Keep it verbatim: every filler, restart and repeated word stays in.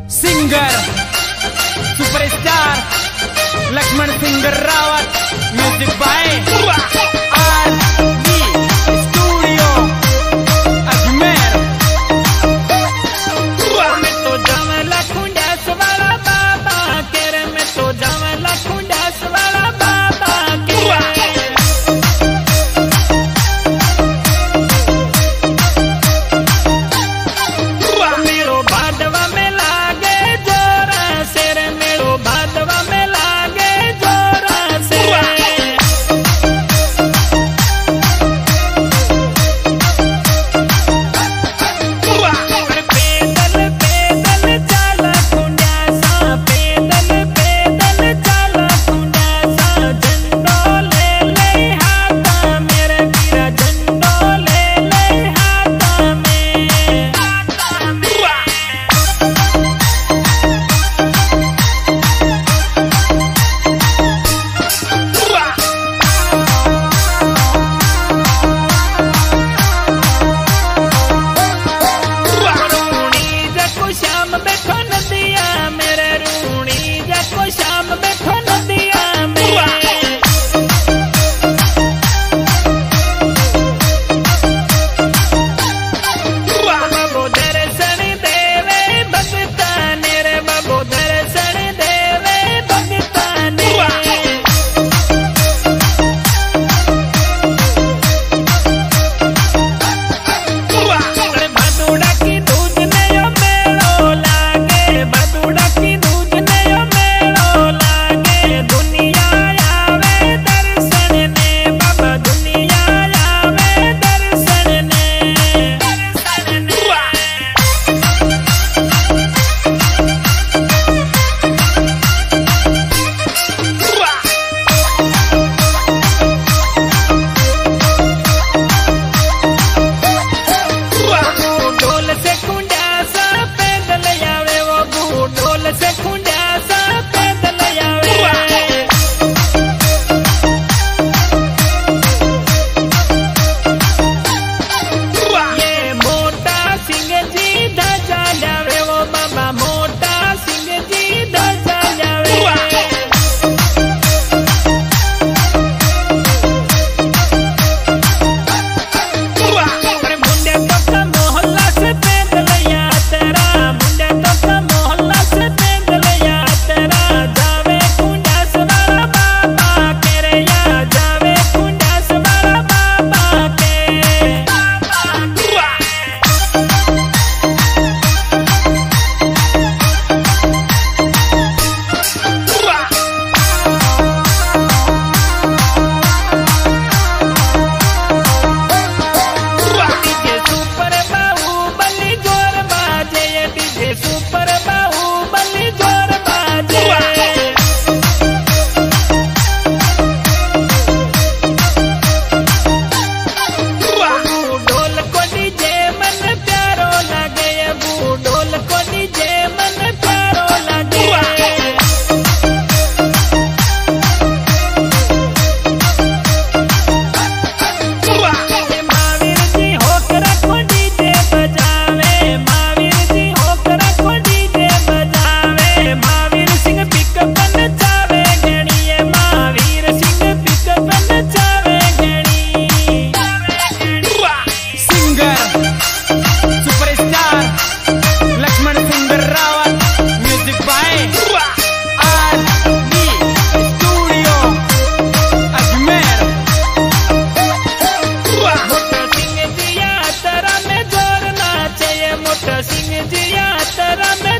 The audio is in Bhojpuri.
Singer superstar Laxman Singh Rawat, music by R D studio Ajmer. मैं तो जावला खुंडास वाला बाबा के, मैं तो जावला खुंडास वाला बाबा के। मेरो भादवा में लागे जोरा शेर, मेरो भादवा में लागे जोरा शेर। पैदल पैदल चला खुंडासा, पैदल पैदल चला खुंडासा। झंडो ले ले हाथा मेरे वीरा, झंडो ले ले हाथा में। शाम बैठो नदिया मेरे रूणी जाको, शाम बैठो नदिया मेरे। बाबू दर्शन देवे भगताने रे, बाबू दर्शन देवे भगताने। भादुड़ा की दूध ने मेलो लागे, भादुड़ा की दूध ने मेलो लागे। दुनिया आवे दर्शन ने बाबा, दुनिया आवे दर्शन ने, दर्शन ने। ढोल से खुंडासा पैदल आवे, वो बू ढोल से खुंडासा पैदल आवे। ये मोटा सिंह जी ध्वजा लावे, वो बाबा मोटा सिंह जी ध्वजा लावे। मुंडे तो का मोहल्ला से पैदल यात्रा, मुंडे तो का मोहल्ला से पैदल यात्रा। जावे खुंडास वाला बाबा के रे, या जावे खुंडास वाला बाबा के। डीजे सुपर बाहुबली जोर बाजे, ये डीजे सुपर बाहुबली जोर बाजे। बू ढोल को डीजे मन प्यारो लगे, बू ढोल को डीजे मन प्यारो लगे। महावीर जी होकर रखो डीजे बजावे, महावीर जी होकर रखो डीजे बजावे। महावीर सिंह पिकअप नचावे घड़ी, महावीर सिंह पिकअप नचावे घड़ी। Singer superstar Laxman Singh Rawat, music by R D studio Ajmer. मोटा सिंह जी यात्रा में जोर नाचे, मोटा सिंह जी यात्रा में